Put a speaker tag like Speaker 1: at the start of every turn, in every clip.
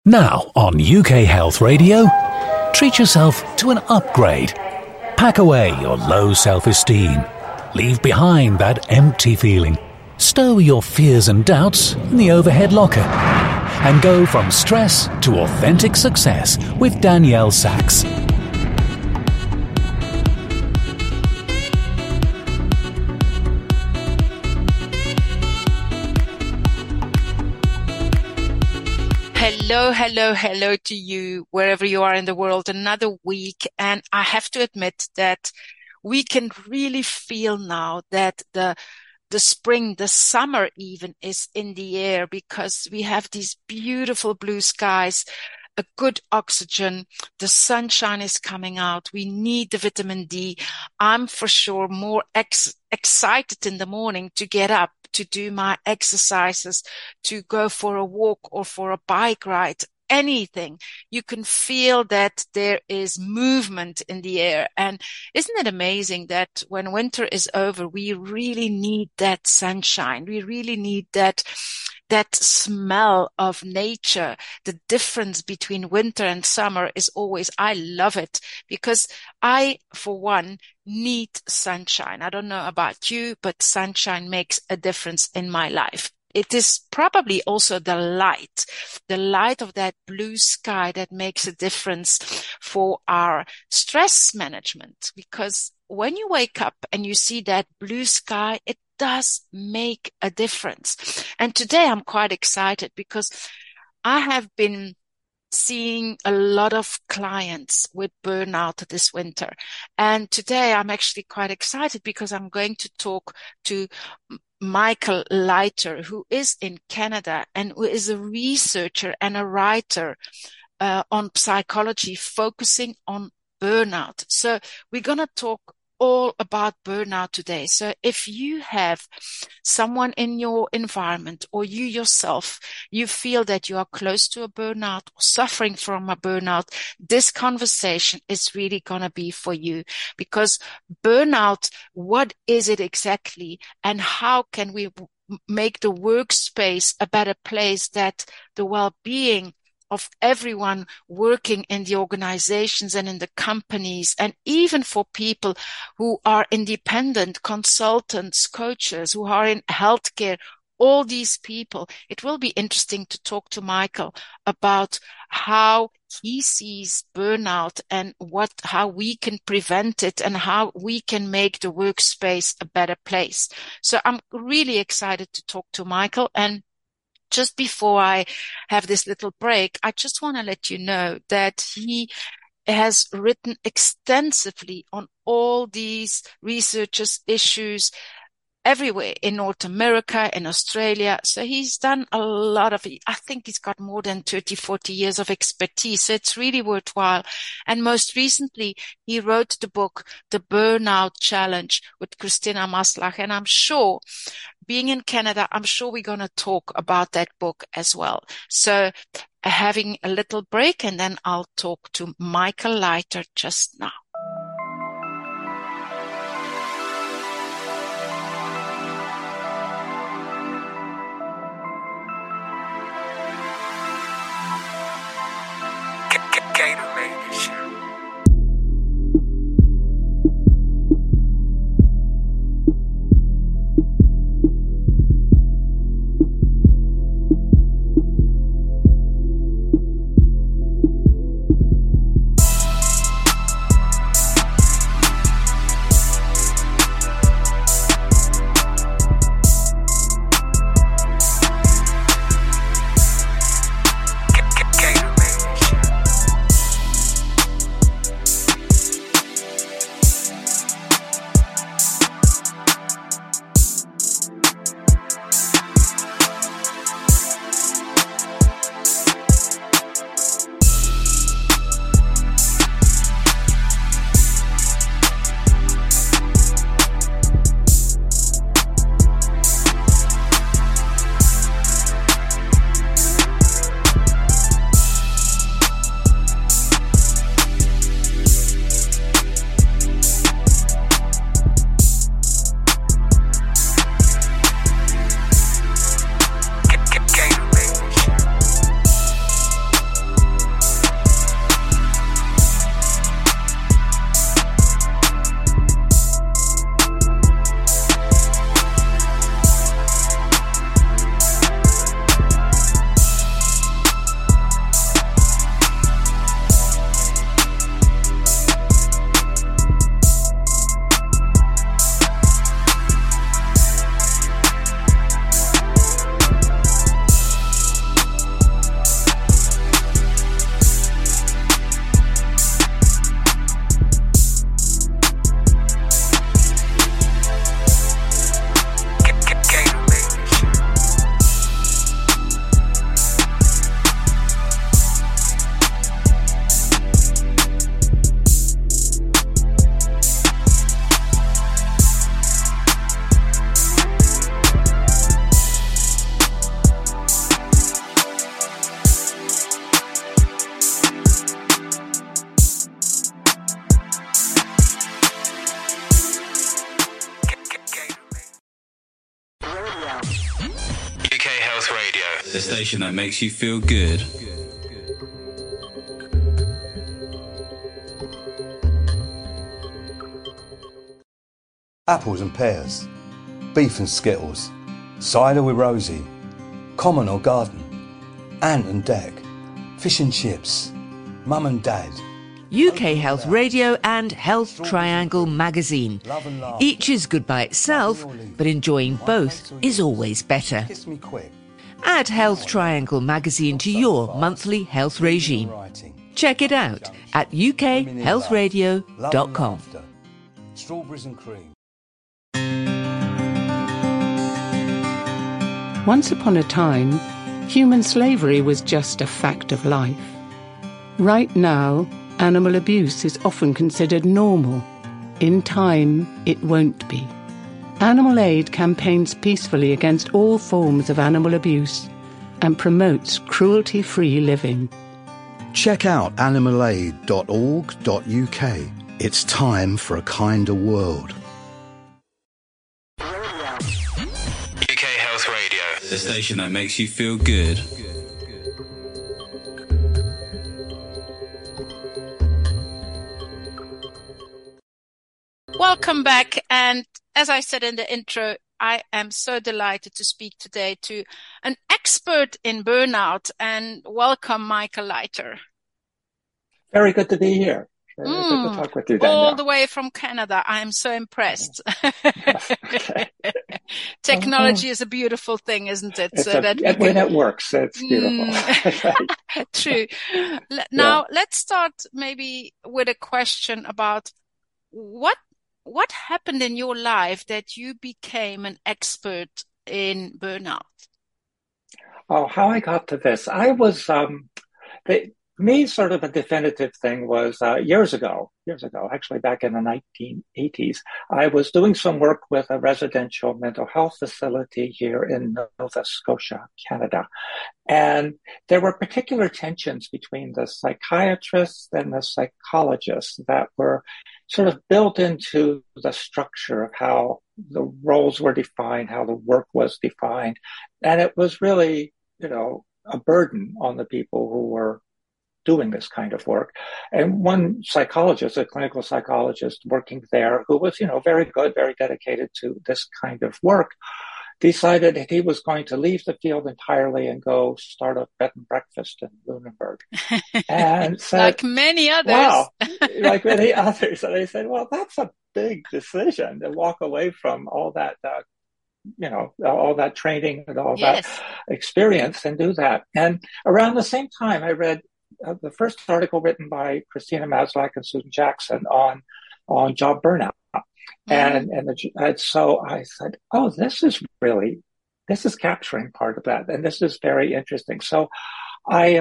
Speaker 1: Now on UK Health Radio, treat yourself to an upgrade. Pack away your low self-esteem. Leave behind that empty feeling. Stow your fears and doubts in the overhead locker. And go from stress to authentic success with Danielle Sachs.
Speaker 2: Hello to you, wherever you are in the world. Another week, and I have to admit that we can really feel now that the spring, the summer even is in the air, because we have these beautiful blue skies, a good oxygen, the sunshine is coming out. We need the vitamin D. I'm for sure more excited in the morning to get up, to do my exercises, to go for a walk or for a bike ride, anything. You can feel that there is movement in the air. And isn't it amazing that when winter is over, we really need that sunshine. We really need that smell of nature. The difference between winter and summer is always, I love it, because I, for one, need sunshine. I don't know about you, but sunshine makes a difference in my life. It is probably also the light of that blue sky that makes a difference for our stress management. Because when you wake up and you see that blue sky, it does make a difference. And today I'm quite excited because I have been seeing a lot of clients with burnout this winter. And today I'm actually quite excited because I'm going to talk to Michael Leiter, who is in Canada and who is a researcher and a writer on psychology, focusing on burnout. So we're going to talk all about burnout today. So if you have someone in your environment or you yourself, you feel that you are close to a burnout or suffering from a burnout, this conversation is really going to be for you. Because burnout, what is it exactly, and how can we make the workspace a better place, that the well-being of everyone working in the organizations and in the companies, and even for people who are independent consultants, coaches, who are in healthcare, all these people. It will be interesting to talk to Michael about how he sees burnout and how we can prevent it and how we can make the workspace a better place. So I'm really excited to talk to Michael. And just before I have this little break, I just want to let you know that he has written extensively on all these researchers' issues everywhere in North America, in Australia. So he's done a lot of, I think he's got more than 30, 40 years of expertise. So it's really worthwhile. And most recently, he wrote the book, The Burnout Challenge, with Christina Maslach. And I'm sure, being in Canada, I'm sure we're going to talk about that book as well. So having a little break, and then I'll talk to Michael Leiter just now.
Speaker 3: The station that makes you feel good.
Speaker 4: Apples and pears, beef and skittles, cider with Rosie, common or garden, ant and deck, fish and chips, mum and dad.
Speaker 5: UK Health Radio and Health Triangle magazine. Each is good by itself, but enjoying both is always better.
Speaker 4: Kiss me quick.
Speaker 5: Add Health Triangle magazine to your monthly health regime. Check it out at ukhealthradio.com.
Speaker 4: Strawberries and cream.
Speaker 6: Once upon a time, human slavery was just a fact of life. Right now, animal abuse is often considered normal. In time, it won't be. Animal Aid campaigns peacefully against all forms of animal abuse and promotes cruelty-free living.
Speaker 4: Check out animalaid.org.uk. It's time for a kinder world.
Speaker 3: UK Health Radio. The station that makes you feel good.
Speaker 2: Welcome back. And as I said in the intro, I am so delighted to speak today to an expert in burnout, and welcome Michael Leiter.
Speaker 7: Very good to be here. Very good to talk with you, Danielle.
Speaker 2: All the way from Canada. I am so impressed. Technology is a beautiful thing, isn't it?
Speaker 7: When it works, it's beautiful.
Speaker 2: True. Now, let's start maybe with a question about what happened in your life that you became an expert in burnout?
Speaker 7: Oh, how I got to this. I was, sort of a definitive thing was years ago, actually back in the 1980s, I was doing some work with a residential mental health facility here in Nova Scotia, Canada. And there were particular tensions between the psychiatrists and the psychologists that were sort of built into the structure of how the roles were defined, how the work was defined. And it was really, a burden on the people who were doing this kind of work. And one psychologist, a clinical psychologist working there, who was, very good, very dedicated to this kind of work, decided that he was going to leave the field entirely and go start a bed and breakfast in Lunenburg. And said,
Speaker 2: like many others.
Speaker 7: Wow, like many others. And they said, well, that's a big decision to walk away from all that, all that training and all that experience and do that. And around the same time, I read the first article written by Christina Maslach and Susan Jackson on job burnout. And so I said, oh, this is capturing part of that. And this is very interesting. So I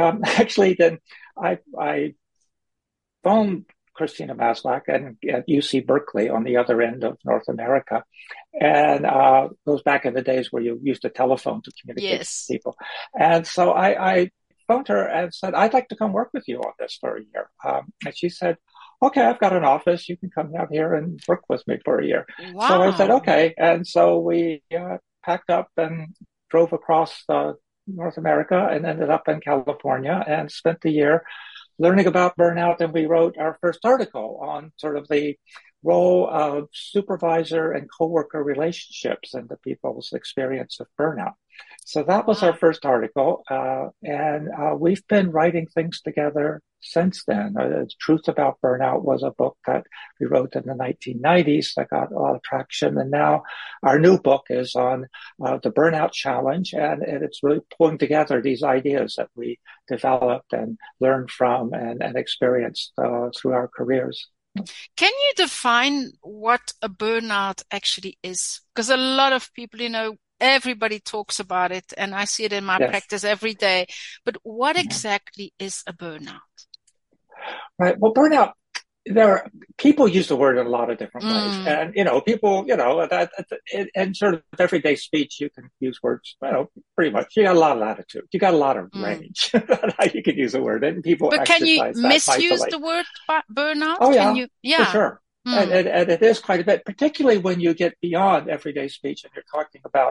Speaker 7: I phoned Christina Maslach at UC Berkeley on the other end of North America. And goes back in the days where you used a telephone to communicate with people. And so I phoned her and said, I'd like to come work with you on this for a year. And she said, okay, I've got an office. You can come out here and work with me for a year.
Speaker 2: Wow.
Speaker 7: So I said, okay. And so we packed up and drove across North America and ended up in California and spent the year learning about burnout. And we wrote our first article on sort of the role of supervisor and coworker relationships and the people's experience of burnout. So that was our first article, and we've been writing things together since then. The Truth About Burnout was a book that we wrote in the 1990s that got a lot of traction, and now our new book is on the Burnout Challenge, and it's really pulling together these ideas that we developed and learned from and experienced through our careers.
Speaker 2: Can you define what a burnout actually is? Because a lot of people, everybody talks about it, and I see it in my practice every day. But what exactly is a burnout?
Speaker 7: Right. Well, burnout, people use the word in a lot of different ways. And, people, in sort of everyday speech, you can use words, pretty much. You got a lot of latitude. You got a lot of range on how you can use a word. And people
Speaker 2: But can you misuse the word burnout?
Speaker 7: Oh, yeah, for sure. And it is quite a bit, particularly when you get beyond everyday speech and you're talking about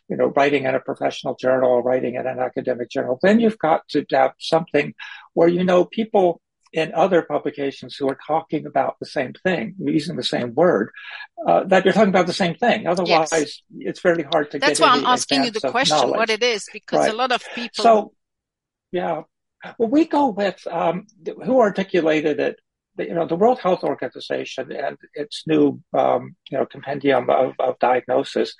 Speaker 7: writing in a professional journal or writing in an academic journal. Then you've got to have something where, people in other publications who are talking about the same thing, using the same word, that you're talking about the same thing. Otherwise, It's very hard to get.
Speaker 2: That's why I'm asking you the question,
Speaker 7: knowledge.
Speaker 2: what it is, because
Speaker 7: right.
Speaker 2: A lot of people.
Speaker 7: So, yeah. Well, we go with who articulated it. The World Health Organization and its new, compendium of diagnosis,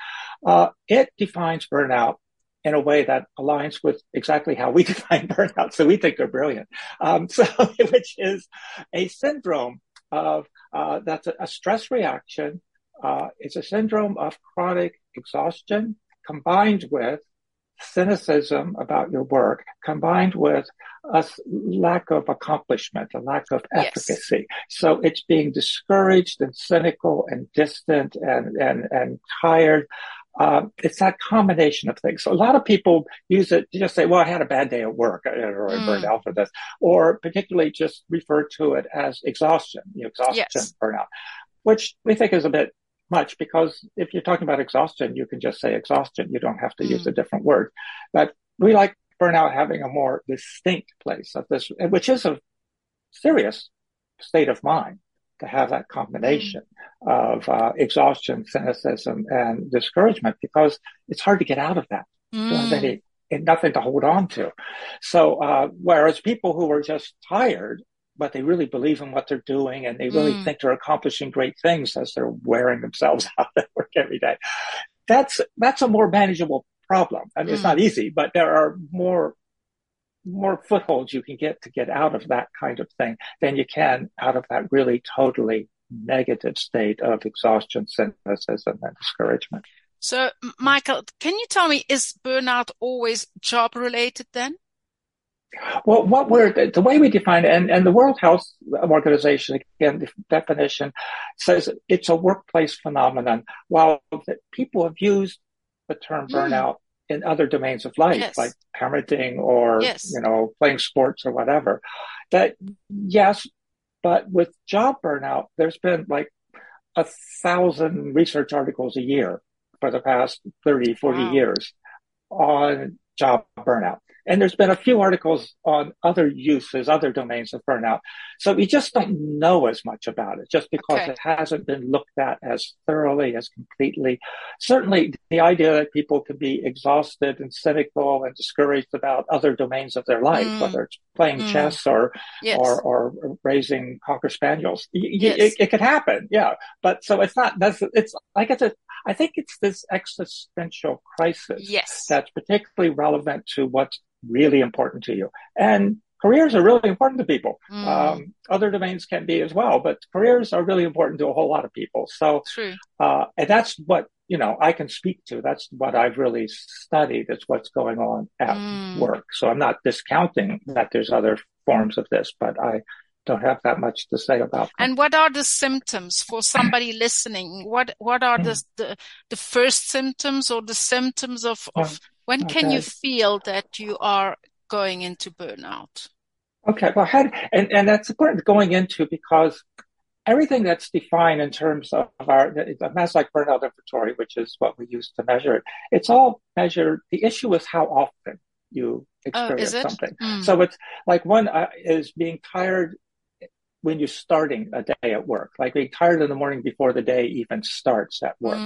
Speaker 7: it defines burnout in a way that aligns with exactly how we define burnout. So we think they're brilliant. Which is a syndrome of, that's a stress reaction. It's a syndrome of chronic exhaustion combined with cynicism about your work, combined with a lack of accomplishment, a lack of efficacy. Yes. So it's being discouraged and cynical and distant and tired. It's that combination of things. So a lot of people use it to just say, well, I had a bad day at work or I burned out for this, or particularly just refer to it as exhaustion, burnout, which we think is a bit much, because if you're talking about exhaustion, you can just say exhaustion. You don't have to use a different word. But we like burnout having a more distinct place of this, which is a serious state of mind to have that combination of exhaustion, cynicism, and discouragement, because it's hard to get out of that. You don't have nothing to hold on to. So whereas people who are just tired, but they really believe in what they're doing and they really think they're accomplishing great things as they're wearing themselves out at work every day. That's a more manageable problem. I mean, it's not easy, but there are more footholds you can get out of that kind of thing than you can out of that really totally negative state of exhaustion, cynicism, and discouragement.
Speaker 2: So, Michael, can you tell me, is burnout always job related then?
Speaker 7: Well, the way we define it, and the World Health Organization, again, the definition says it's a workplace phenomenon, while people have used the term burnout in other domains of life, like parenting or, playing sports or whatever. That, yes, but with job burnout, there's been like 1,000 research articles a year for the past 30, 40 years on job burnout. And there's been a few articles on other uses, other domains of burnout. So we just don't know as much about it, just because it hasn't been looked at as thoroughly, as completely. Certainly the idea that people can be exhausted and cynical and discouraged about other domains of their life, whether it's playing chess or raising Cocker Spaniels. It could happen. Yeah. But so it's not, it's like I think it's this existential crisis that's particularly relevant to what's really important to you. And careers are really important to people. Other domains can be as well, but careers are really important to a whole lot of people. So, and that's what, I can speak to. That's what I've really studied. It's what's going on at work. So I'm not discounting that there's other forms of this, but I don't have that much to say about them.
Speaker 2: And what are the symptoms for somebody listening? What are the first symptoms or the symptoms of when can you feel that you are going into burnout?
Speaker 7: Okay, well, and that's important going into, because everything that's defined in terms of the Maslach burnout inventory, which is what we use to measure it, it's all measured. The issue is how often you experience something. So it's like one is being tired when you're starting a day at work, like being tired in the morning before the day even starts at work.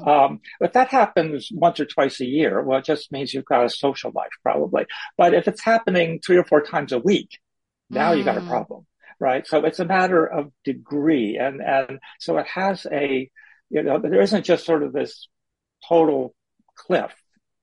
Speaker 7: If that happens once or twice a year, well, it just means you've got a social life probably. But if it's happening 3 or 4 times a week, now you got a problem, right? So it's a matter of degree. And so it has there isn't just sort of this total cliff.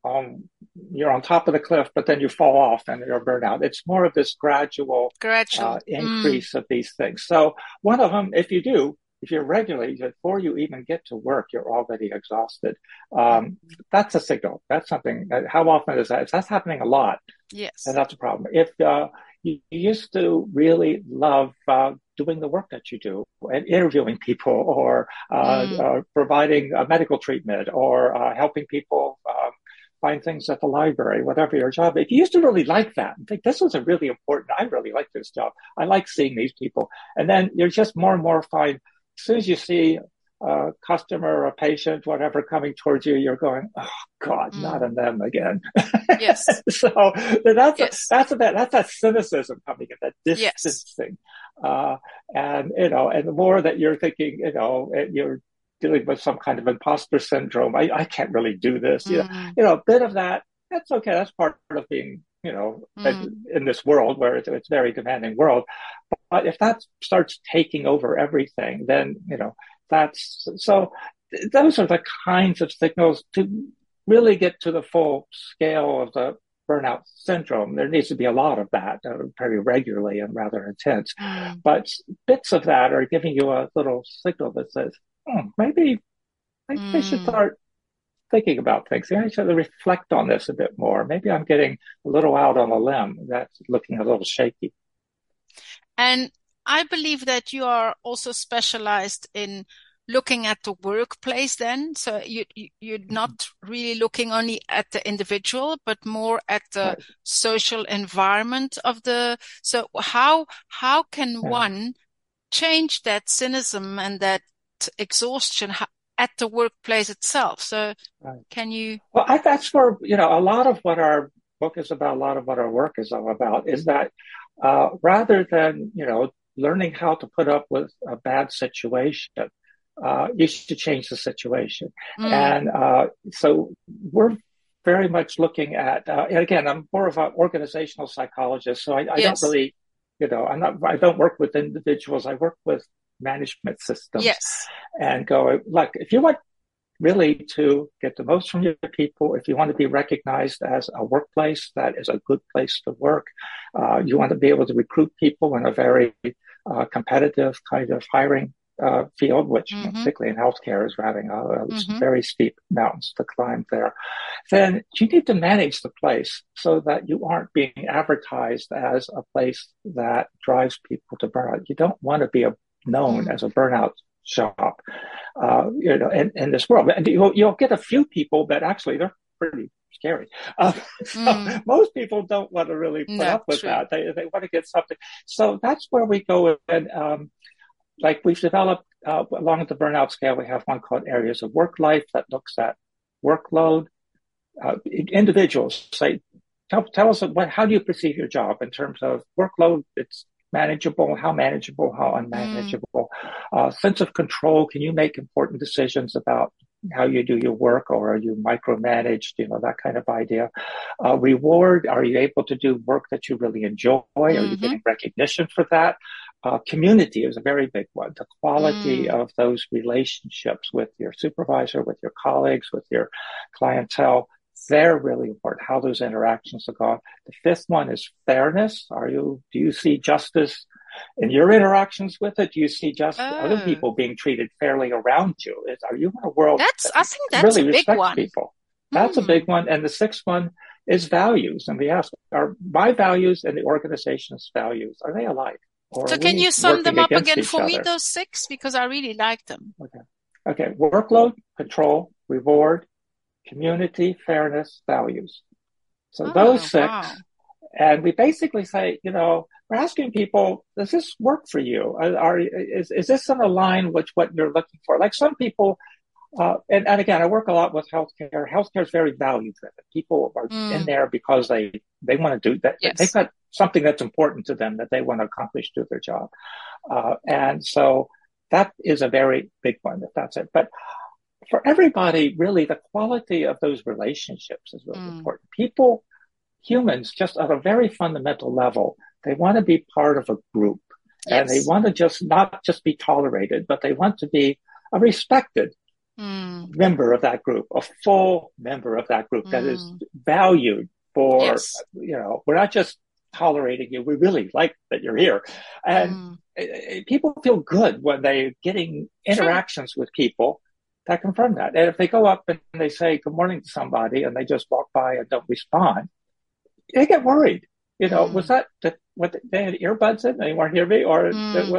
Speaker 7: You're on top of the cliff, but then you fall off and you're burned out. It's more of this gradual increase of these things. So one of them, if you're regularly, before you even get to work, you're already exhausted. That's a signal. That's something. How often is that? That's happening a lot.
Speaker 2: Yes.
Speaker 7: And that's a problem. If you used to really love doing the work that you do and interviewing people or providing medical treatment or helping people find things at the library, whatever your job. If you used to really like that and think this was a really important, I really like this job. I like seeing these people. And then you're just more and more find, as soon as you see a customer, a patient, whatever coming towards you, you're going, oh God, not on them again.
Speaker 2: Yes.
Speaker 7: So that's that cynicism coming in, that distancing. Yes. And the more that you're thinking, you're dealing with some kind of imposter syndrome. I can't really do this. A bit of that. That's okay. That's part of being, in this world where it's a very demanding world. But if that starts taking over everything, then, those are the kinds of signals to really get to the full scale of the burnout syndrome. There needs to be a lot of that very regularly and rather intense. But bits of that are giving you a little signal that says, maybe I should start thinking about things. I should reflect on this a bit more. Maybe I'm getting a little out on a limb that's looking a little shaky.
Speaker 2: And I believe that you are also specialized in looking at the workplace then. So you're not really looking only at the individual, but more at the social environment of so how can one change that cynicism and that exhaustion at the workplace itself? So can you?
Speaker 7: Well, that's where, a lot of what our book is about, a lot of what our work is all about is that rather than, learning how to put up with a bad situation, you should change the situation. And so we're very much looking at, and again, I'm more of an organizational psychologist, so I don't really, I don't work with individuals. I work with management systems.
Speaker 2: Yes. And
Speaker 7: go, look, if you want really to get the most from your people, if you want to be recognized as a workplace that is a good place to work, you want to be able to recruit people in a very competitive kind of hiring field, which particularly in healthcare is having very steep mountains to climb there, then you need to manage the place so that you aren't being advertised as a place that drives people to burnout. You don't want to be known as a burnout shop, in this world. And you'll get a few people that actually they're pretty scary. So most people don't want to really put up with that. They want to get something. So that's where we go. And like we've developed along the burnout scale, we have one called Areas of Work Life that looks at workload. Individuals say, tell us how do you perceive your job in terms of workload? It's manageable, how unmanageable. Sense of control, can you make important decisions about how you do your work, or are you micromanaged, that kind of idea. Reward, are you able to do work that you really enjoy? Are you getting recognition for that? Community is a very big one. The quality of those relationships with your supervisor, with your colleagues, with your clientele, they're really important, how those interactions are going. The fifth one is fairness. Do you see justice in your interactions with it? Do you see other people being treated fairly around you? Are you in a world
Speaker 2: I think that's
Speaker 7: really
Speaker 2: a big
Speaker 7: respects
Speaker 2: one.
Speaker 7: people? That's a big one. And the sixth one is values. And we ask, are my values and the organization's values, are they alike?
Speaker 2: So can you sum them up again for me, those six? Because I really like them.
Speaker 7: Okay. Workload, control, reward, community, fairness, values. So those six. Wow. And we basically say, we're asking people, does this work for you? Is this in line with what you're looking for? Like some people, and again, I work a lot with healthcare. Healthcare is very value driven. People are in there because they want to do that. Yes. They've got something that's important to them that they want to accomplish through their job. And so that is a very big one, if that's it. But for everybody, really, the quality of those relationships is really important. Humans, just at a very fundamental level, they want to be part of a group. Yes. And they want to not just be tolerated, but they want to be a respected member of that group, a full member of that group that is valued for, we're not just tolerating you. We really like that you're here. And people feel good when they're getting interactions with people that confirm that. And if they go up and they say good morning to somebody and they just walk by and don't respond, they get worried. Was that what they had earbuds in? They weren't hearing me, or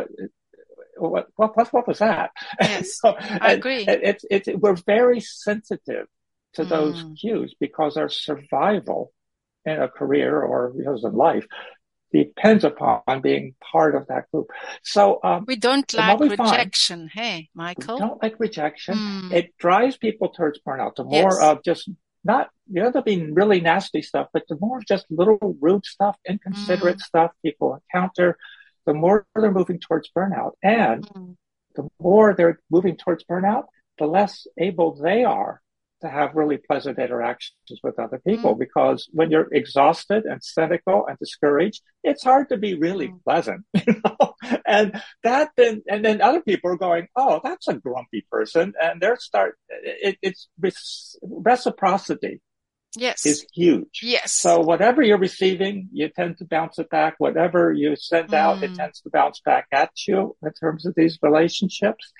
Speaker 7: what was that?
Speaker 2: Yes, I agree.
Speaker 7: We're very sensitive to those cues because our survival in a career or in life depends upon being part of that group. So
Speaker 2: we don't like rejection, hey, Michael?
Speaker 7: We don't like rejection. It drives people towards burnout. The more of just not, there being really nasty stuff, but the more just little rude stuff, inconsiderate stuff people encounter, the more they're moving towards burnout. And the more they're moving towards burnout, the less able they are to have really pleasant interactions with other people. Because when you're exhausted and cynical and discouraged, it's hard to be really pleasant, you know? And then other people are going, oh, that's a grumpy person. And it's reciprocity.
Speaker 2: Yes.
Speaker 7: Is huge.
Speaker 2: Yes.
Speaker 7: So whatever you're receiving, you tend to bounce it back. Whatever you send out, it tends to bounce back at you in terms of these relationships.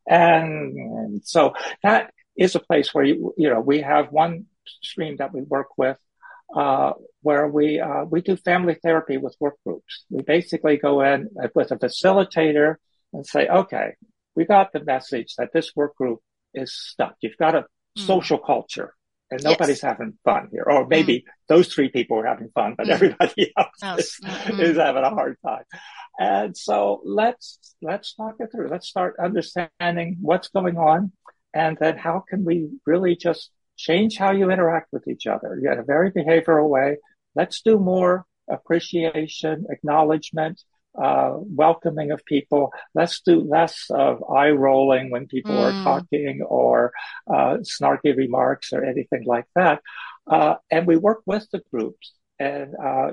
Speaker 7: And so that is a place where, we have one stream that we work with, where we do family therapy with work groups. We basically go in with a facilitator and say, okay, we got the message that this work group is stuck. You've got a social culture and nobody's having fun here. Or maybe those 3 people are having fun, but everybody else is having a hard time. And so let's talk it through. Let's start understanding what's going on. And then how can we really just change how you interact with each other in a very behavioral way? Let's do more appreciation, acknowledgement, welcoming of people. Let's do less of eye rolling when people are talking or snarky remarks or anything like that. And we work with the groups. And,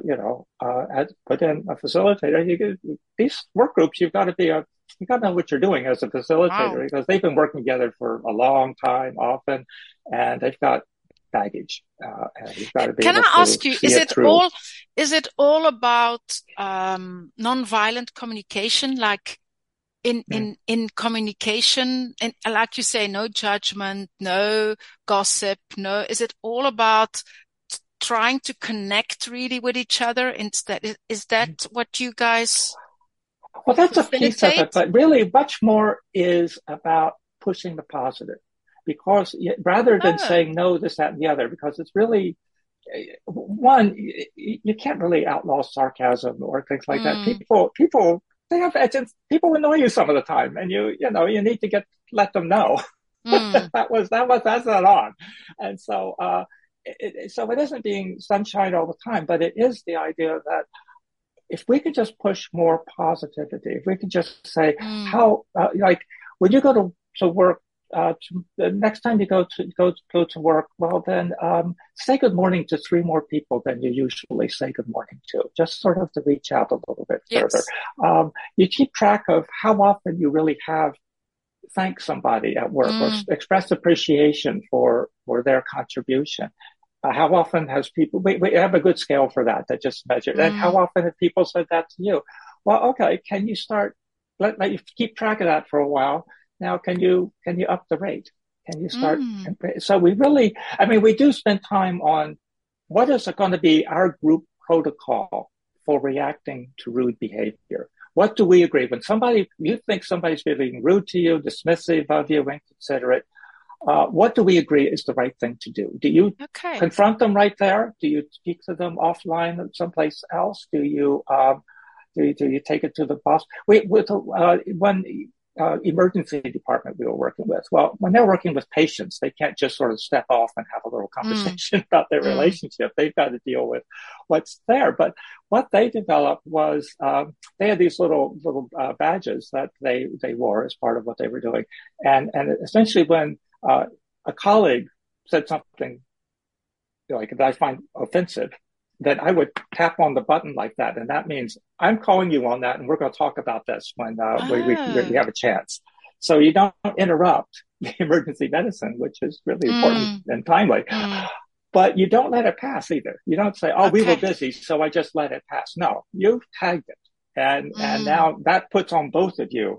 Speaker 7: put in a facilitator. These work groups, you got to know what you're doing as a facilitator because they've been working together for a long time often, and they've got baggage. And you've got to be
Speaker 2: Can
Speaker 7: able
Speaker 2: I ask you, is it all about nonviolent communication? Like in communication, and like you say, no judgment, no gossip, is it all about trying to connect really with each other instead? Is that what you guys?
Speaker 7: Well, that's a piece of it, but really much more is about pushing the positive, because rather than saying no, this, that, and the other, because it's really, one, you can't really outlaw sarcasm or things like that. People, they have, people annoy you some of the time, and you need to let them know that's not on. And so, so it isn't being sunshine all the time, but it is the idea that if we could just push more positivity, if we could just say like when you go to work, the next time you go to work, well then say good morning to 3 more people than you usually say good morning to, just sort of to reach out a little bit further. You keep track of how often you really have thanked somebody at work or expressed appreciation for their contribution. How often has people, we have a good scale for that just measured. And how often have people said that to you? Well, okay, can you start, let you keep track of that for a while. Now, can you up the rate? Can you start? So we do spend time on what is going to be our group protocol for reacting to rude behavior. What do we agree? When you think somebody's being rude to you, dismissive of you, inconsiderate, what do we agree is the right thing to do? Do you confront them right there? Do you speak to them offline someplace else? Do you take it to the boss? One emergency department we were working with. Well, when they're working with patients, they can't just sort of step off and have a little conversation about their relationship. They've got to deal with what's there. But what they developed was they had these little badges that they wore as part of what they were doing, and essentially when a colleague said something like that I find offensive, then I would tap on the button like that. And that means I'm calling you on that. And we're going to talk about this when we have a chance. So you don't interrupt the emergency medicine, which is really important and timely, but you don't let it pass either. You don't say, we were busy, so I just let it pass. No, you've tagged it. And now that puts on both of you.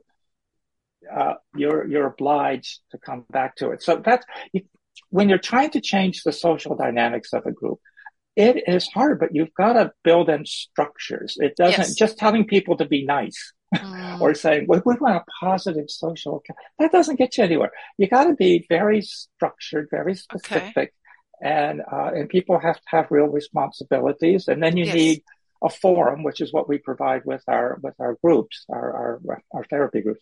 Speaker 7: You're obliged to come back to it. So when you're trying to change the social dynamics of a group, it is hard, but you've got to build in structures. It doesn't just telling people to be nice or saying, well, we want a positive social, that doesn't get you anywhere. You got to be very structured, very specific, and people have to have real responsibilities. And then you need a forum, which is what we provide with our groups, our therapy groups,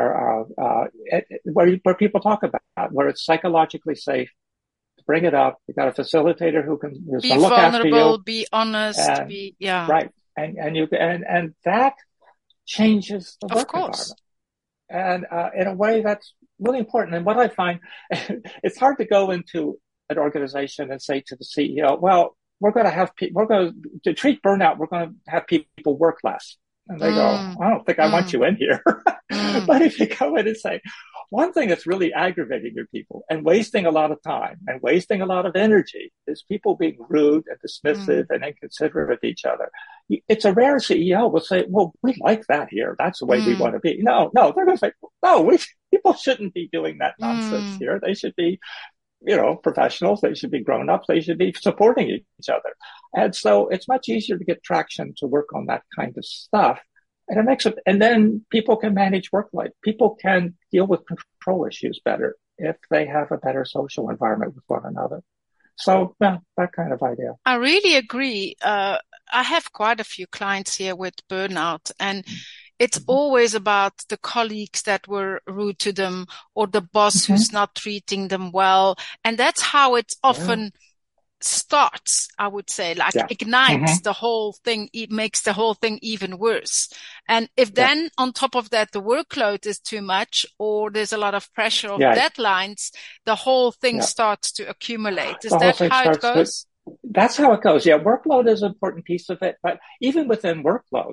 Speaker 7: where people talk about where it's psychologically safe to bring it up. You got a facilitator who's going to look after you,
Speaker 2: be honest,
Speaker 7: right, and that changes the work environment, and in a way that's really important. And what I find, it's hard to go into an organization and say to the CEO, well, we're going to treat burnout, we're going to have people work less. And they go, I don't think I want you in here. But if you go in and say, one thing that's really aggravating your people and wasting a lot of time and wasting a lot of energy is people being rude and dismissive and inconsiderate of each other. It's a rare CEO will say, well, we like that here. That's the way we want to be. No, they're going to say, no, people shouldn't be doing that nonsense here. They should be, professionals. They should be grown-ups. They should be supporting each other. And so it's much easier to get traction to work on that kind of stuff. And it makes it, and then people can manage work life. People can deal with control issues better if they have a better social environment with one another. So, that kind of idea.
Speaker 2: I really agree. I have quite a few clients here with burnout, and it's always about the colleagues that were rude to them or the boss who's not treating them well. And that's how it often starts, I would say, ignites the whole thing. It makes the whole thing even worse. And if then on top of that, the workload is too much or there's a lot of pressure of deadlines, the whole thing starts to accumulate. Is that how it goes?
Speaker 7: That's how it goes. Yeah. Workload is an important piece of it. But even within workload,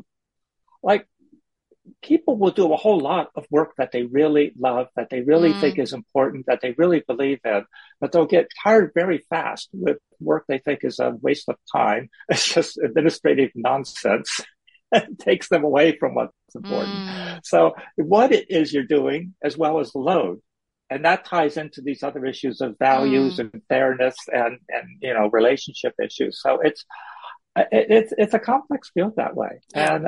Speaker 7: people will do a whole lot of work that they really love, that they really think is important, that they really believe in, but they'll get tired very fast with work they think is a waste of time. It's just administrative nonsense. It takes them away from what's important. So what it is you're doing, as well as the load, and that ties into these other issues of values and fairness and relationship issues. So it's a complex field that way.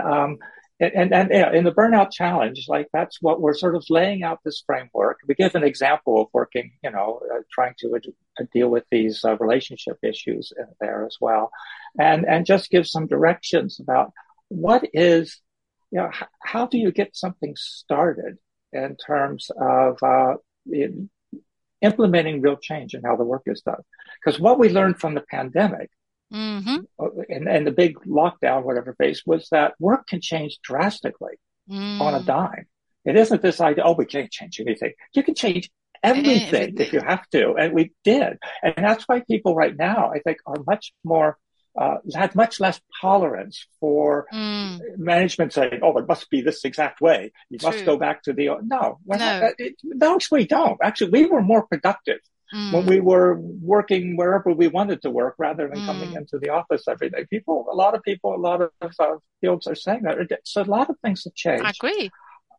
Speaker 7: And in the Burnout Challenge, that's what we're sort of laying out this framework. We give an example of working, trying to deal with these relationship issues in there as well, and just give some directions about what is, how do you get something started in terms of implementing real change in how the work is done. Because what we learned from the pandemic and the big lockdown, whatever phase, was that work can change drastically on a dime. It isn't this idea, we can't change anything. You can change everything if you have to. And we did. And that's why people right now, I think, are much more, had much less tolerance for management saying, it must be this exact way. You must go back to no, actually we don't. Actually, we were more productive when we were working wherever we wanted to work rather than coming into the office every day. A lot of fields are saying that. So a lot of things have changed.
Speaker 2: I agree.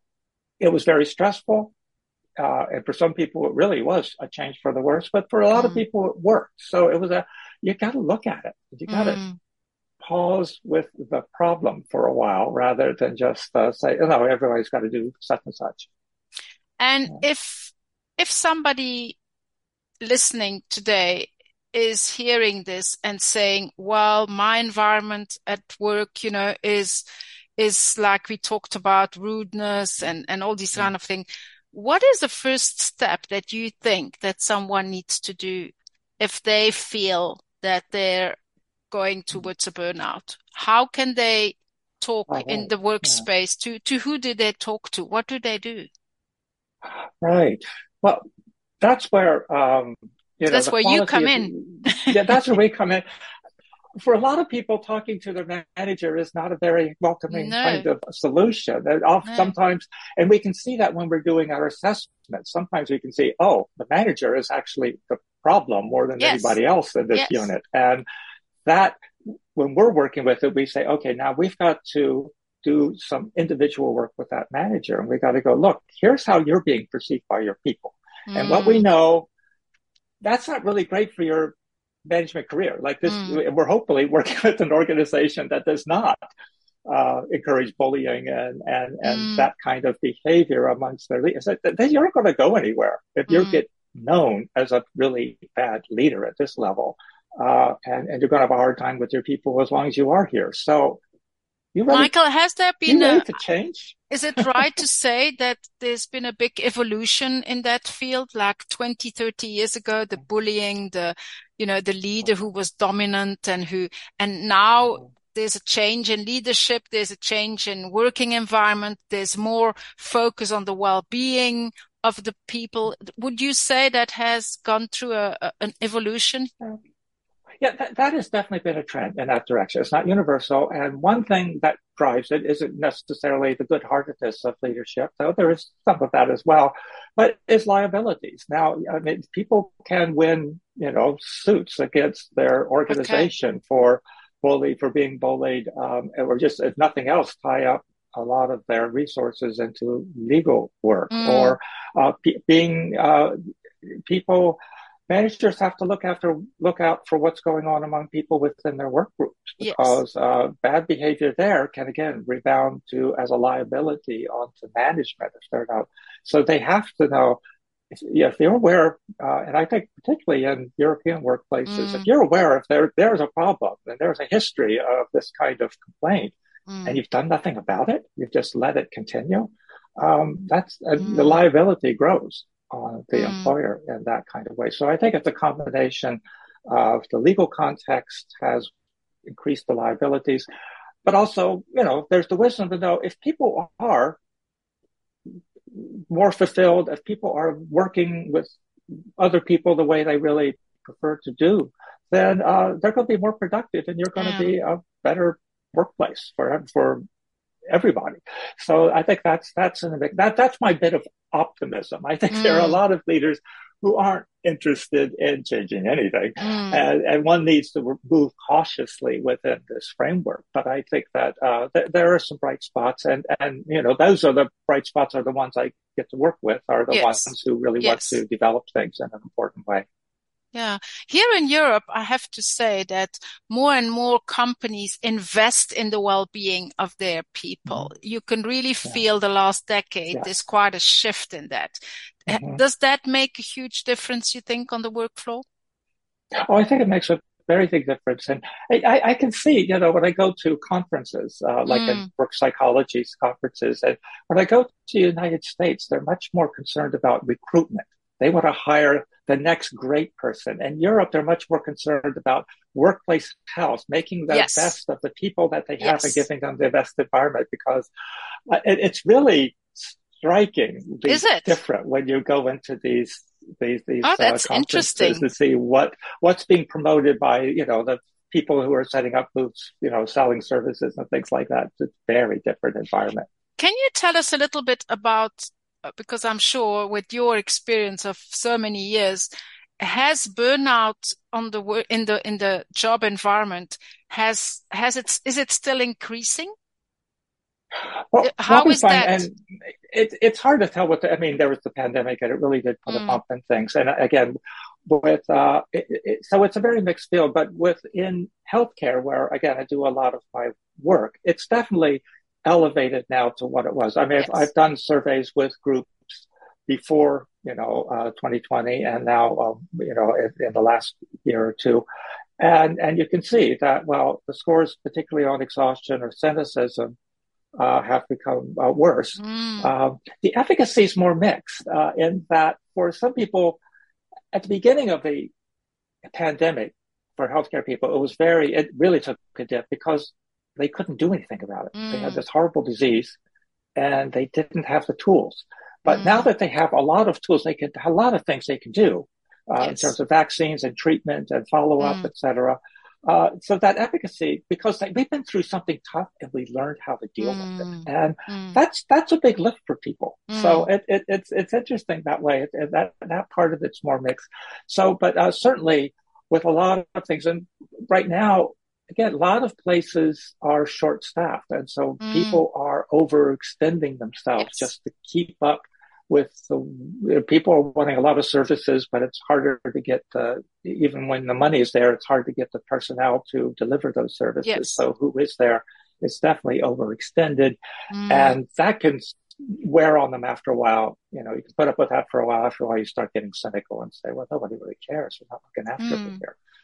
Speaker 7: It was very stressful. And for some people, it really was a change for the worse. But for a lot of people, it worked. So it was you got to look at it. You got to pause with the problem for a while rather than just say, everybody's got to do such and such.
Speaker 2: And if somebody listening today is hearing this and saying, well, my environment at work, is like we talked about, rudeness and all these kind of things. What is the first step that you think that someone needs to do if they feel that they're going towards a burnout? How can they talk in the workspace? To who do they talk to? What do they do?
Speaker 7: Right. Well, that's where,
Speaker 2: that's where you come in.
Speaker 7: That's where we come in. For a lot of people, talking to their manager is not a very welcoming kind of solution. Sometimes, and we can see that when we're doing our assessments, sometimes we can see, the manager is actually the problem more than anybody else in this unit. And that, when we're working with it, we say, okay, now we've got to do some individual work with that manager. And we got to go, look, here's how you're being perceived by your people. And what we know, that's not really great for your management career. Like this, we're hopefully working with an organization that does not encourage bullying and that kind of behavior amongst their leaders. Then you're not going to go anywhere if you get known as a really bad leader at this level. and you're going to have a hard time with your people as long as you are here. So
Speaker 2: Michael, has there been
Speaker 7: to change?
Speaker 2: Is it right to say that there's been a big evolution in that field, like 20, 30 years ago, the bullying, the leader who was dominant and now there's a change in leadership, there's a change in working environment, there's more focus on the well-being of the people. Would you say that has gone through an evolution?
Speaker 7: Yeah, that has definitely been a trend in that direction. It's not universal. And one thing that drives it isn't necessarily the good-heartedness of leadership, though there is some of that as well, but it's liabilities. Now, I mean, people can win, suits against their organization for being bullied, or just, if nothing else, tie up a lot of their resources into legal work or people. Managers have to look out for what's going on among people within their work groups, because bad behavior there can again rebound as a liability onto management if they're not. So they have to know if they're aware, and I think particularly in European workplaces, if you're aware if there's a problem and there's a history of this kind of complaint, and you've done nothing about it, you've just let it continue, the liability grows on the employer in that kind of way. So I think it's a combination of the legal context has increased the liabilities, but also, there's the wisdom to know if people are more fulfilled, if people are working with other people the way they really prefer to do, then they're going to be more productive and you're going to be a better workplace for everybody. So I think that's my bit of optimism. I think there are a lot of leaders who aren't interested in changing anything, and one needs to move cautiously within this framework. But I think that there are some bright spots, and those are the bright spots are the ones I get to work with, are the ones who really want to develop things in an important way.
Speaker 2: Yeah. Here in Europe, I have to say that more and more companies invest in the well-being of their people. You can really feel the last decade, there's quite a shift in that. Does that make a huge difference, you think, on the work floor?
Speaker 7: Oh, I think it makes a very big difference. And I can see, when I go to conferences, like in work psychology conferences, and when I go to the United States, they're much more concerned about recruitment. They want to hire the next great person. In Europe, they're much more concerned about workplace health, making the best of the people that they have and giving them the best environment, because it's really striking.
Speaker 2: Is it
Speaker 7: different when you go into these
Speaker 2: that's interesting
Speaker 7: to see what's being promoted by the people who are setting up booths, selling services and things like that. It's a very different environment.
Speaker 2: Can you tell us a little bit about, because I'm sure with your experience of so many years, has burnout in the job environment is it still increasing?
Speaker 7: Well,
Speaker 2: how is that?
Speaker 7: And it's hard to tell there was the pandemic and it really did put a bump in things. And again, so it's a very mixed field, but within healthcare, where again, I do a lot of my work, it's definitely elevated now to what it was. I've done surveys with groups before, 2020 and now, in the last year or two. And you can see that, the scores, particularly on exhaustion or cynicism, have become worse. The efficacy is more mixed, in that for some people at the beginning of the pandemic, for healthcare people, it really took a dip because they couldn't do anything about it. They had this horrible disease and they didn't have the tools. But now that they have a lot of tools, a lot of things they can do in terms of vaccines and treatment and follow-up, et cetera. So that efficacy, because we've been through something tough and we learned how to deal with it. And that's a big lift for people. So it's interesting that way. That part of it's more mixed. So, but certainly with a lot of things, and right now, again, a lot of places are short-staffed, and so people are overextending themselves just to keep up with people are wanting a lot of services, but it's harder to get, even when the money is there, it's hard to get the personnel to deliver those services. So who is there is definitely overextended, and that can wear on them after a while. You can put up with that for a while. After a while, you start getting cynical and say, well, nobody really cares. We're not looking after them here.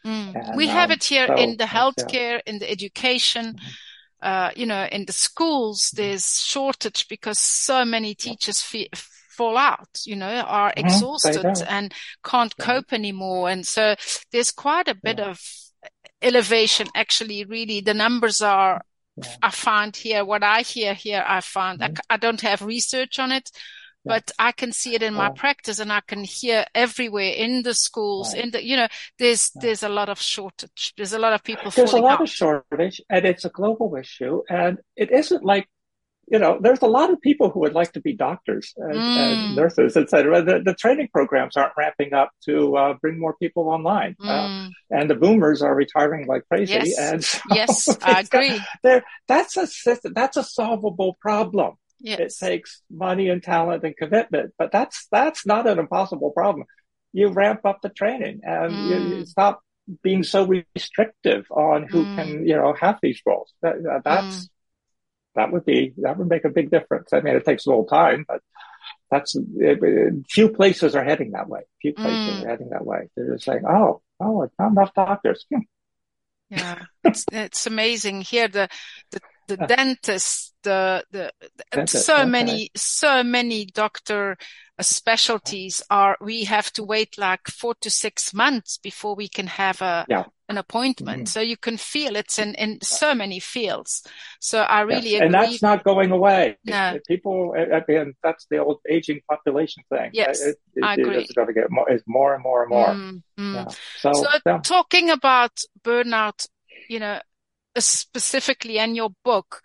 Speaker 7: And,
Speaker 2: we have it here in the
Speaker 7: yeah.
Speaker 2: healthcare, in the education, in the schools. There's shortage because so many teachers fall out, are exhausted and can't cope anymore. And so there's quite a bit of elevation. Actually, really, the numbers are, I find here, what I hear here, I find, I don't have research on it, but I can see it in my practice, and I can hear everywhere in the schools, there's a lot of shortage. There's a lot of people falling out.
Speaker 7: There's a lot of shortage, and it's a global issue. And it isn't like, there's a lot of people who would like to be doctors and nurses, et cetera. The training programs aren't ramping up to bring more people online. And the boomers are retiring like crazy.
Speaker 2: Yes,
Speaker 7: and so
Speaker 2: I agree.
Speaker 7: That's a solvable problem.
Speaker 2: Yes.
Speaker 7: It takes money and talent and commitment, but that's not an impossible problem. You ramp up the training, and you stop being so restrictive on who can, have these roles. That would make a big difference. I mean, it takes a little time, but few places are heading that way. They're just saying, oh, not enough doctors.
Speaker 2: Yeah, it's amazing here. The dentists, so many doctor specialties we have to wait like 4 to 6 months before we can have an appointment. So you can feel it's in so many fields. So I really agree.
Speaker 7: And that's not going away.
Speaker 2: No.
Speaker 7: People, that's the old aging population thing.
Speaker 2: Yes, I agree.
Speaker 7: It's going to get more and more and more. Yeah.
Speaker 2: So talking about burnout, specifically in your book,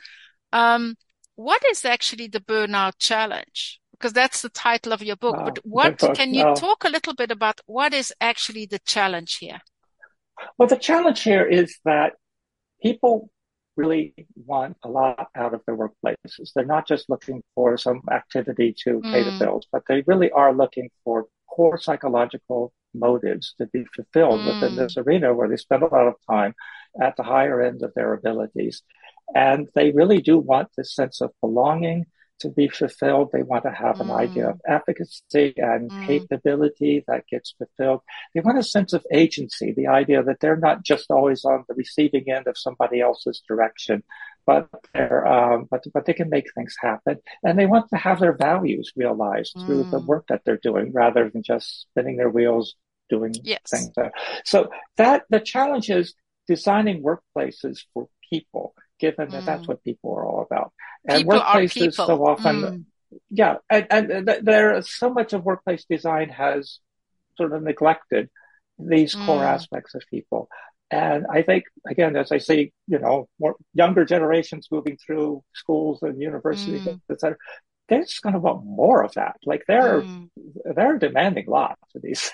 Speaker 2: what is actually the burnout challenge? Because that's the title of your book. But can you talk a little bit about what is actually the challenge here?
Speaker 7: Well, the challenge here is that people really want a lot out of their workplaces. They're not just looking for some activity to pay the bills, but they really are looking for core psychological motives to be fulfilled within this arena where they spend a lot of time at the higher end of their abilities. And they really do want this sense of belonging to be fulfilled. They want to have an idea of efficacy and capability that gets fulfilled. They want a sense of agency, the idea that they're not just always on the receiving end of somebody else's direction, but they can make things happen. And they want to have their values realized through the work that they're doing, rather than just spinning their wheels doing things. So the challenge is designing workplaces for people, given that that's what people are all about. And
Speaker 2: people
Speaker 7: workplaces so often, and there so much of workplace design has sort of neglected these core aspects of people. And I think, again, as I see, more younger generations moving through schools and universities, et cetera, they're just going to want more of that. Like they're demanding lots of these,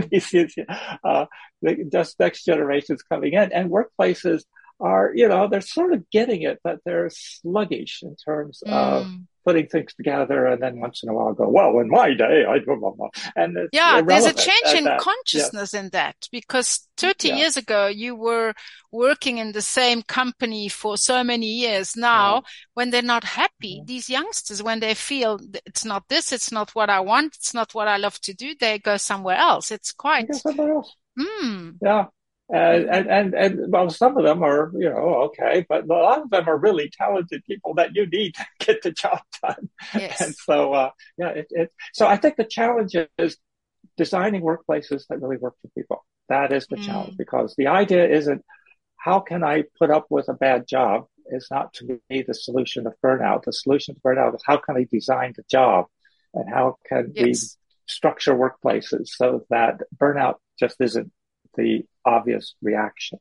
Speaker 7: just next generations coming in, and workplaces are, they're sort of getting it, but they're sluggish in terms of putting things together. And then once in a while go, well, in my day, I blah, blah, blah. And
Speaker 2: there's a change in consciousness in that, because 30 years ago, you were working in the same company for so many years. Now, when they're not happy, these youngsters, when they feel it's not this, it's not what I want, it's not what I love to do, they go somewhere else. It's quite.
Speaker 7: Somewhere else. Yeah. And well, some of them are, okay, but a lot of them are really talented people that you need to get the job done.
Speaker 2: Yes.
Speaker 7: And so, so I think the challenge is designing workplaces that really work for people. That is the challenge, because the idea isn't how can I put up with a bad job? Is not to me the solution of burnout. The solution to burnout is how can I design the job, and how can we structure workplaces so that burnout just isn't the obvious reaction.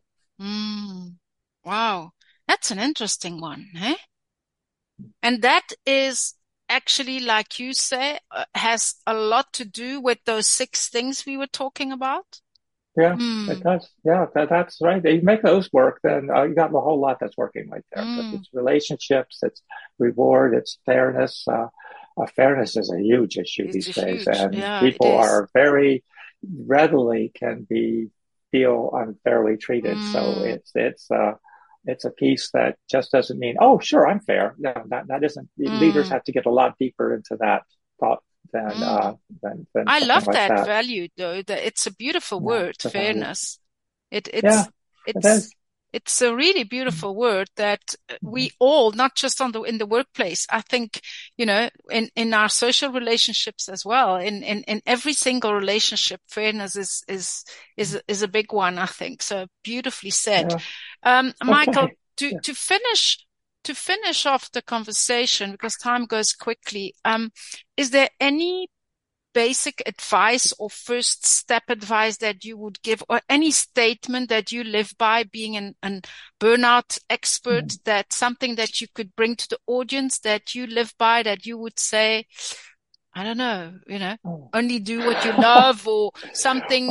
Speaker 2: Wow. That's an interesting one, eh? And that is actually, like you say, has a lot to do with those 6 things we were talking about.
Speaker 7: Yeah, it does. Yeah, that's right. If you make those work, then you got a whole lot that's working right there. It's relationships, it's reward, it's fairness. Fairness is a huge issue these days, and people are very readily can feel unfairly treated. So it's a piece that just doesn't mean, oh, sure, I'm fair. No, that isn't. Leaders have to get a lot deeper into that thought than
Speaker 2: I love like that value, though. That it's a beautiful word, fairness. It's a really beautiful word that we all, not just in the workplace, I think, in our social relationships as well, in every single relationship, fairness is a big one, I think. So beautifully said. Yeah. Michael, to finish off the conversation, because time goes quickly, is there any basic advice or first step advice that you would give, or any statement that you live by, being an burnout expert, that something that you could bring to the audience that you live by, that you would say, I don't know, only do what you love, or something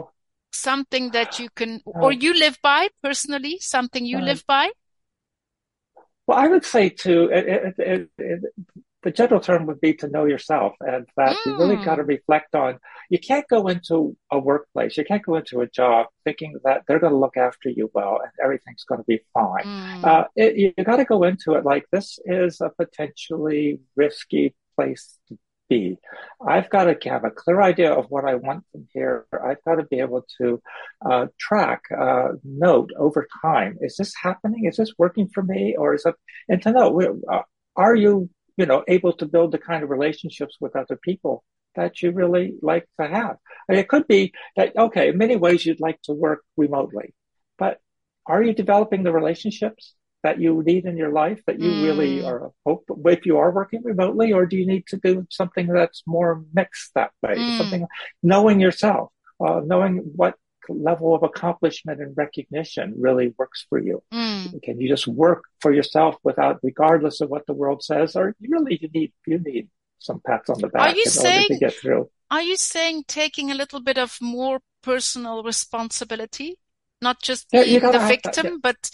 Speaker 2: that you can, or you live by personally, something you live by?
Speaker 7: Well, I would say too, the general term would be to know yourself, and that you really got to reflect on, you can't go into a workplace, you can't go into a job thinking that they're going to look after you well and everything's going to be fine. You got to go into it like, this is a potentially risky place to be. I've got to have a clear idea of what I want from here. I've got to be able to track, note over time, is this happening? Is this working for me? Or is it, and to know, are you able to build the kind of relationships with other people that you really like to have? And it could be that, okay, in many ways you'd like to work remotely, but are you developing the relationships that you need in your life, that you really are, hope, if you are working remotely, or do you need to do something that's more mixed that way? Something, knowing yourself, knowing what level of accomplishment and recognition really works for you. Can you just work for yourself regardless of what the world says, or you need some pats on the back order to get through?
Speaker 2: Are you saying taking a little bit of more personal responsibility, not just being the victim, but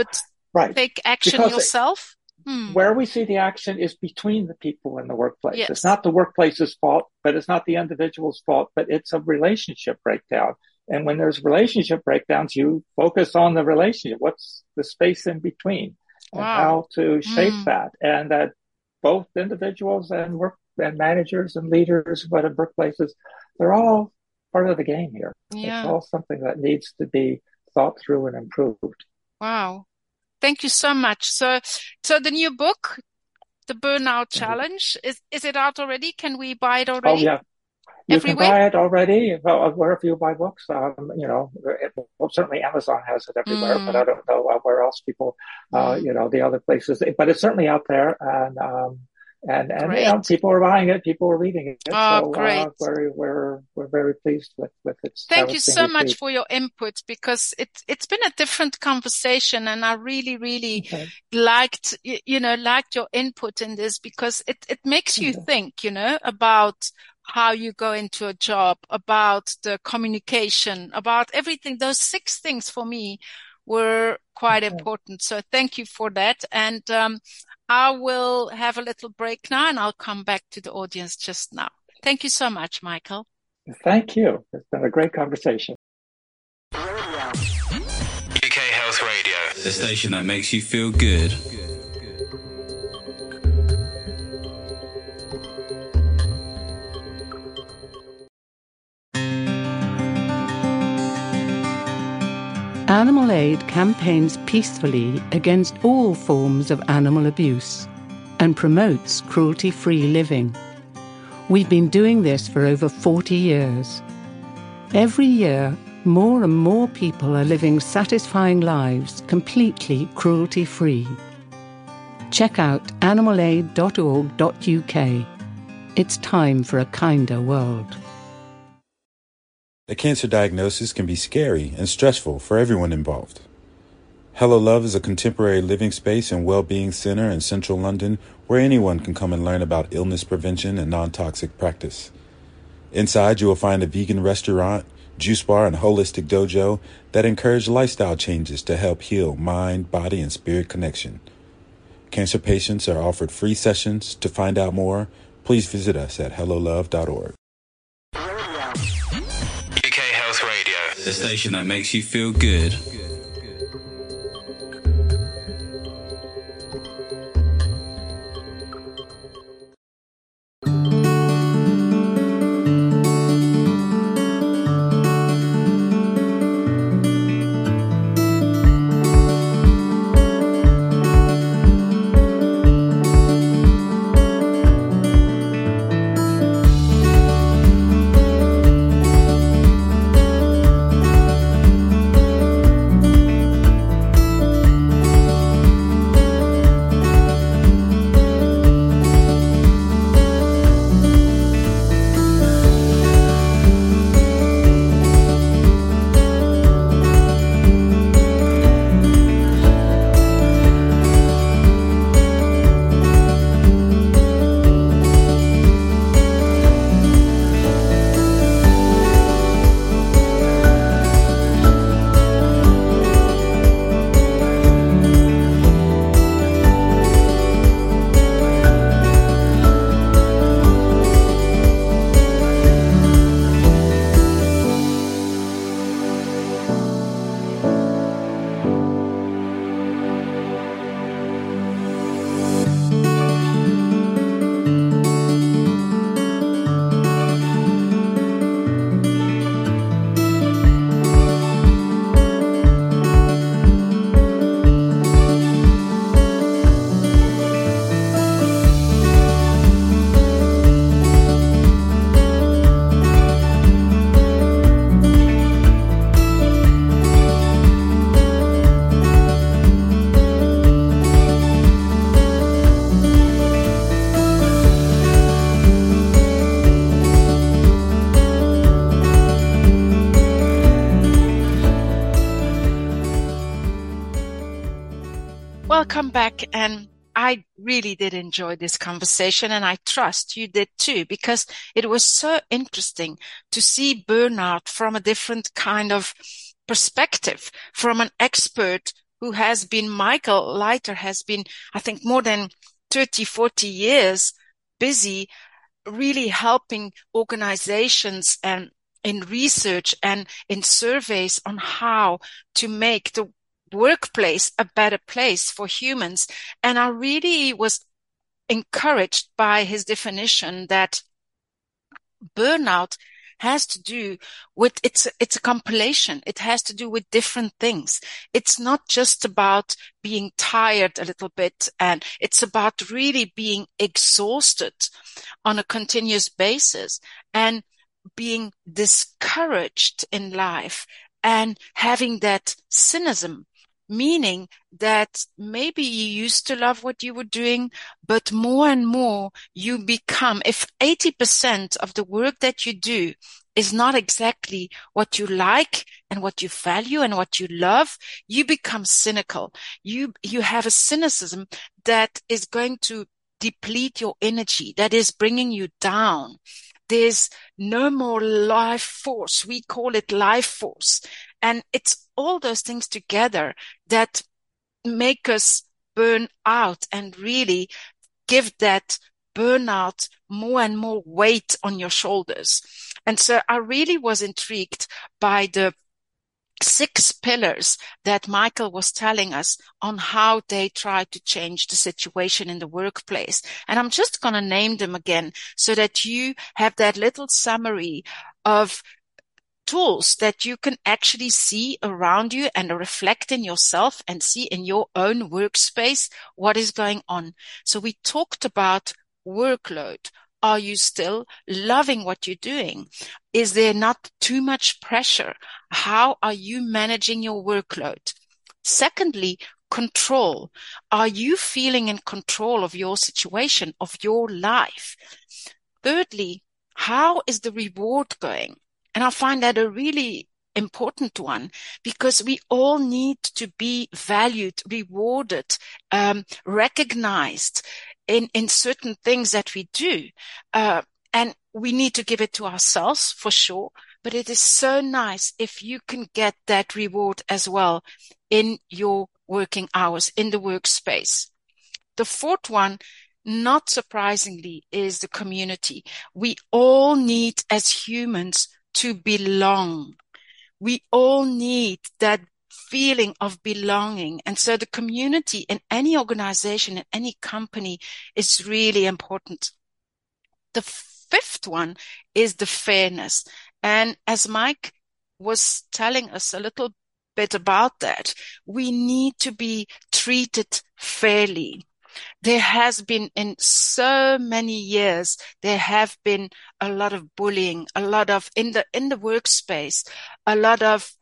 Speaker 2: take action yourself?
Speaker 7: Where we see the action is between the people in the workplace. Yes. It's not the workplace's fault, but it's not the individual's fault, but it's a relationship breakdown. And when there's relationship breakdowns, you focus on the relationship. What's the space in between, and how to shape that. And that both individuals and managers and leaders, but in workplaces, they're all part of the game here. Yeah. It's all something that needs to be thought through and improved.
Speaker 2: Wow. Thank you so much. So the new book, The Burnout Challenge, is it out already? Can we buy it already?
Speaker 7: Oh, yeah. You everywhere? Can buy it already, wherever you buy books. Certainly Amazon has it everywhere, but I don't know where else people, the other places. But it's certainly out there, and people are buying it, people are reading it.
Speaker 2: Oh, great!
Speaker 7: We're very pleased with its.
Speaker 2: Thank you so much for your input, because it's been a different conversation, and I really liked your input in this, because it makes you think, about how you go into a job, about the communication, about everything. Those 6 things for me were quite important. So thank you for that. And I will have a little break now, and I'll come back to the audience just now. Thank you so much, Michael.
Speaker 7: Thank you. It's been a great conversation.
Speaker 3: UK Health Radio, the station that makes you feel good.
Speaker 6: Animal Aid campaigns peacefully against all forms of animal abuse and promotes cruelty-free living. We've been doing this for over 40 years. Every year, more and more people are living satisfying lives completely cruelty-free. Check out animalaid.org.uk. It's time for a kinder world.
Speaker 8: A cancer diagnosis can be scary and stressful for everyone involved. Hello Love is a contemporary living space and well-being center in central London where anyone can come and learn about illness prevention and non-toxic practice. Inside, you will find a vegan restaurant, juice bar, and holistic dojo that encourage lifestyle changes to help heal mind, body, and spirit connection. Cancer patients are offered free sessions. To find out more, please visit us at hellolove.org.
Speaker 3: The station that makes you feel good.
Speaker 2: come back, and I really did enjoy this conversation, and I trust you did too, because it was so interesting to see burnout from a different kind of perspective, from an expert who has been, Michael Leiter has been, I think, more than 30, 40 years busy really helping organizations and in research and in surveys on how to make the workplace a better place for humans. And I really was encouraged by his definition that burnout has to do with, it's a compilation. It has to do with different things. It's not just about being tired a little bit, and it's about really being exhausted on a continuous basis and being discouraged in life and having that cynicism, meaning that maybe you used to love what you were doing, but more and more you become, if 80% of the work that you do is not exactly what you like and what you value and what you love, you become cynical. You have a cynicism that is going to deplete your energy, that is bringing you down. There's no more life force. We call it life force. And it's all those things together that make us burn out and really give that burnout more and more weight on your shoulders. And so I really was intrigued by the 6 pillars that Michael was telling us on how they try to change the situation in the workplace. And I'm just going to name them again so that you have that little summary of tools that you can actually see around you and reflect in yourself and see in your own workspace what is going on. So we talked about workload. Are you still loving what you're doing? Is there not too much pressure? How are you managing your workload? Secondly, control. Are you feeling in control of your situation, of your life? Thirdly, how is the reward going? And I find that a really important one, because we all need to be valued, rewarded, recognized in certain things that we do. And we need to give it to ourselves for sure. But it is so nice if you can get that reward as well in your working hours, in the workspace. The fourth one, not surprisingly, is the community. We all need as humans to belong. We all need that feeling of belonging. And so the community in any organization, in any company is really important. The fifth one is the fairness. And as Mike was telling us a little bit about that, we need to be treated fairly. There has been, in so many years, there have been a lot of bullying, a lot of, in the workspace, a lot of,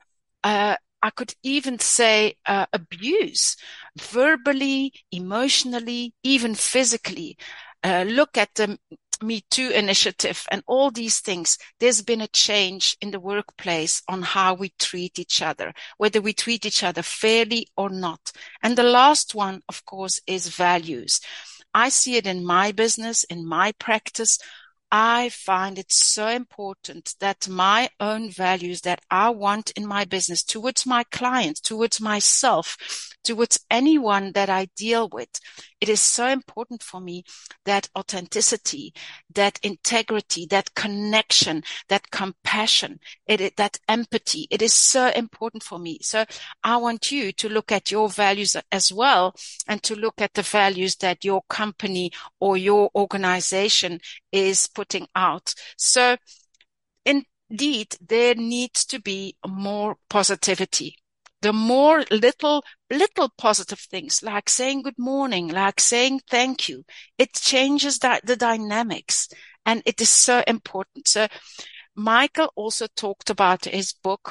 Speaker 2: I could even say, abuse, verbally, emotionally, even physically. Look at the Me Too initiative and all these things. There's been a change in the workplace on how we treat each other, whether we treat each other fairly or not. And the last one, of course, is values. I see it in my business, in my practice. I find it so important that my own values that I want in my business towards my clients, towards myself, towards anyone that I deal with, it is so important for me that authenticity, that integrity, that connection, that compassion, that empathy, it is so important for me. So I want you to look at your values as well, and to look at the values that your company or your organization is putting out. So indeed, there needs to be more positivity. The more little positive things, like saying good morning, like saying thank you, it changes the dynamics, and it is so important. So Michael also talked about his book,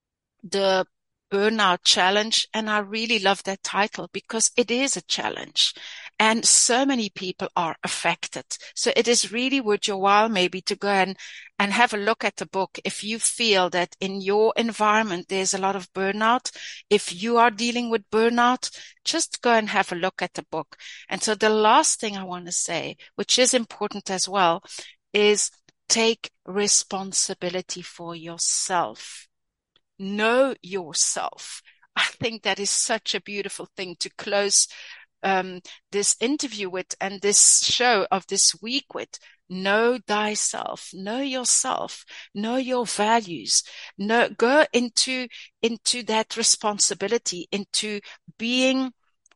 Speaker 2: The Burnout Challenge, and I really love that title because it is a challenge. And so many people are affected. So it is really worth your while maybe to go and have a look at the book. If you feel that in your environment there's a lot of burnout, if you are dealing with burnout, just go and have a look at the book. And so the last thing I want to say, which is important as well, is take responsibility for yourself. Know yourself. I think that is such a beautiful thing to close this interview with, and this show of this week with. Know thyself, know yourself, know your values, go into that responsibility, into being,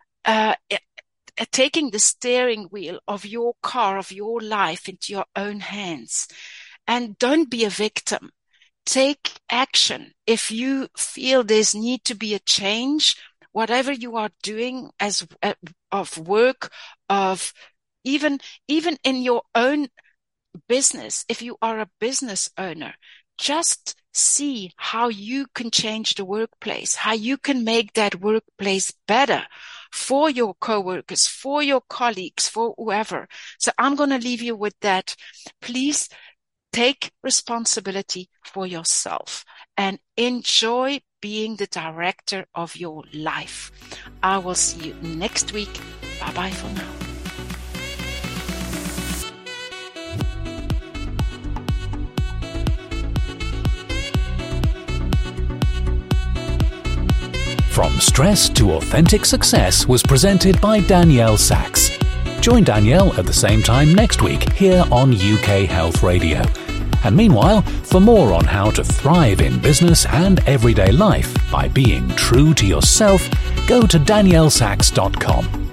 Speaker 2: taking the steering wheel of your car, of your life into your own hands. And don't be a victim. Take action. If you feel there's need to be a change, whatever you are doing as of work, of even in your own business, if you are a business owner, just see how you can change the workplace, how you can make that workplace better for your coworkers, for your colleagues, for whoever. So I'm going to leave you with that. Please take responsibility for yourself and enjoy being the director of your life. I will see you next week. Bye-bye for now.
Speaker 1: From Stress to Authentic Success was presented by Danielle Sachs. Join Danielle at the same time next week here on UK Health Radio. And meanwhile, for more on how to thrive in business and everyday life by being true to yourself, go to daniellesachs.com.